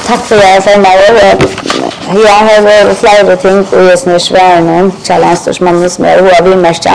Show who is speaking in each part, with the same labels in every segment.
Speaker 1: Tack för det för mig. Jag har flera ting och just nu svärnen till landstingsmannen som är vi märka.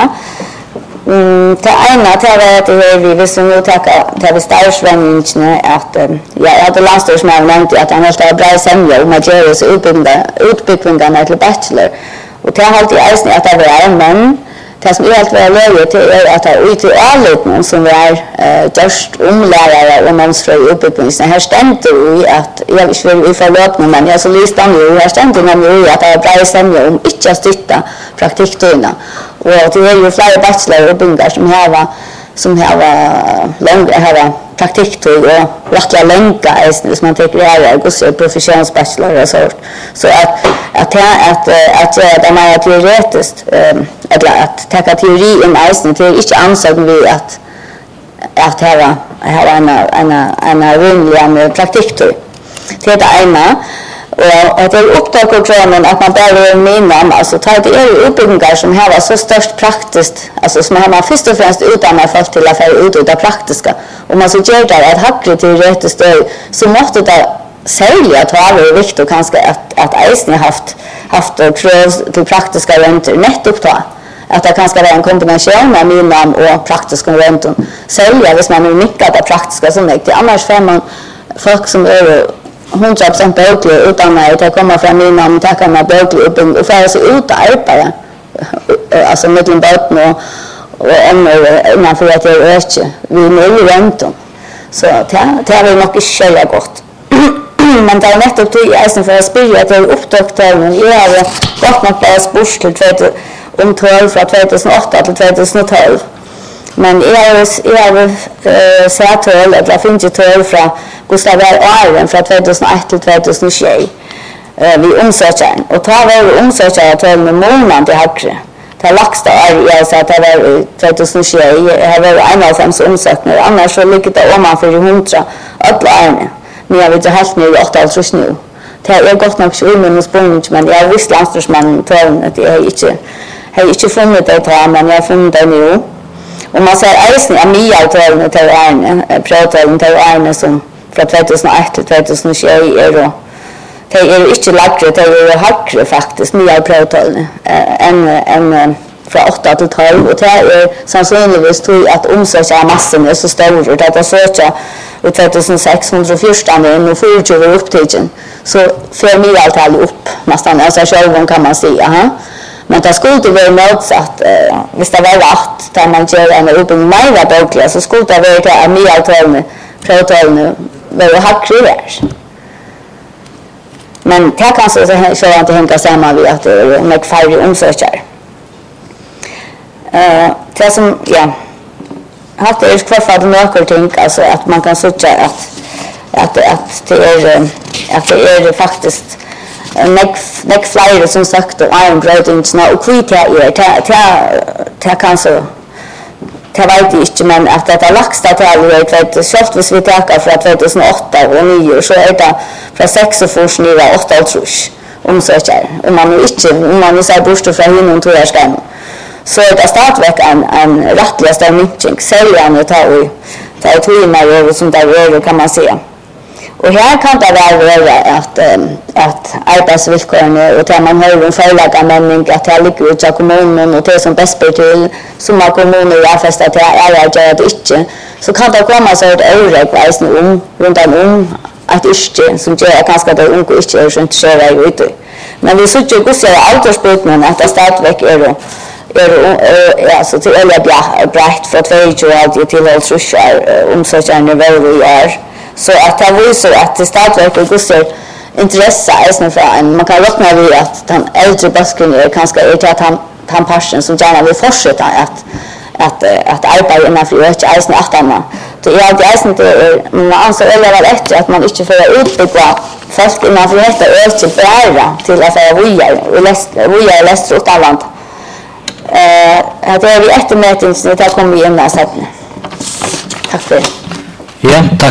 Speaker 1: Det ena till vi visste nu till stadsvänningen att jag hade landstingsmannen nämnt att han måste ha bra sämja om att göra sig utbyggningarna till bachelor. Och det har alltid älskt att det var men det som är helt väldigt till är att ut i allutning som är just omlärare och mönstrar i uppbyggningen. Här stämde ju att jag vill i förlöpning men jag så listan ju här stämde nämligen att det är bra sämja om inte att stötta praktiktöjna. Och det är ju flera bachelor och bungar som har längre praktiktöj och rättliga länkar som man tycker är gosse professionsbachelor och så att det man är teoretiskt eller att ta teori in isen till inte ansåg vi att ha en rimlig praktiktöj. Det är det ena. Och det är upptagskontrollen att man bara minna alltså tar det är uppbyggningar som har så störst praktiskt alltså som har man först och främst utannat folk till att få ut det praktiska och man så gör det att hackre till rätt stöd så måste det sälja att ha det viktigt kanske att eisen haft krav till praktiska renter nettoppta att det kanske är en kombination av minnam och praktiska renter sälja hvis man är mycket det praktiska som det annars får man folk som är 100% böklig utan att komma fram innan tacka med böklig upp och färra sig ut och arbeta alltså mellan båten och innanför att jag är inte vi är noll räntor så det har vi nog inte köra gott men det är nettopp till eisen för att spyrja att jag är upptagtalen jag har gått nog bara spurs till 2012 från 2008 till 2012 men jag har sett tål eller finns ju tål från Gustav Arven från 2001 till 2020 vi omsökaren och ta var omsökare tål med månad till högre till lagsta jag sa att det var 2020 jag var en av fem omsökningar annars så lyckas det om man för 100 alla ärne men jag vet helt nu 8 alltså nu det är gott nog så men spånning men jag visste landstingsmannen tål att jag inte funnit det men jag har funnit det nu. Och man säger eisen är mye-avtalen til Arne, prøvtalen til Arne som fra 2001 til 2020 det er ikke lagre, det er hakre faktisk, mye av prøvtalen enn fra 8 til 12 og det er sannsynligvis tog at omsøkja av massen er så større det er søkja i 2614 og 24 var opptidgen så får mye-avtalen opp nesten, altså sjølven kan man si, men det skulle vara motsatt hvis det var rätt där man gör en uppbyggning mer bokliga så skulle det vara att mye-avtalene prøvtalene var hackriver men det kan så inte hänga samman vid att det är mycket färre omsökare det som haft det är kvarfall några ting alltså att man kan söka att det är faktiskt nek flera som sagt och Iron Brödingsna och kvita är kanske det vet jag inte men att det är lagsta tal vet självt hvis vi tar från 2008 och 9 så är det från 6 och fors nivå 8 och trus omsökare om man är så bort från hinnon tror jag ska så det startväck en rättliga stämning säljan ta och timmar och sånt där kan man säga. Och här kan det vara att arbetsvillkoren och att man har en förlaga mening att det ligger ut av kommunen och det som bäst blir till som har kommunen i affärstat att det är det inte så kan det komma så ett övervägväsen runt att inte som gör ganska det unga inte är sånt köra ute. Men vi såg ju också åldersbrytningen att det startväck är alltså till eller brett för 22 år till åldersrusar omsorgsärende väl är så att det visar att det startverk och gosser intresse är för en man kan räkna med att den äldre basken är kanske att han passion som gärna vill fortsätta att arbeta innanför och eisen åttarna det är det eisen det man anser eller väl efter att man inte får utbygga folk innanför detta öka bära till att vara och läst åt allant det är vi eftermätning så det kommer vi in där sen tack för det.
Speaker 2: Ja, tack.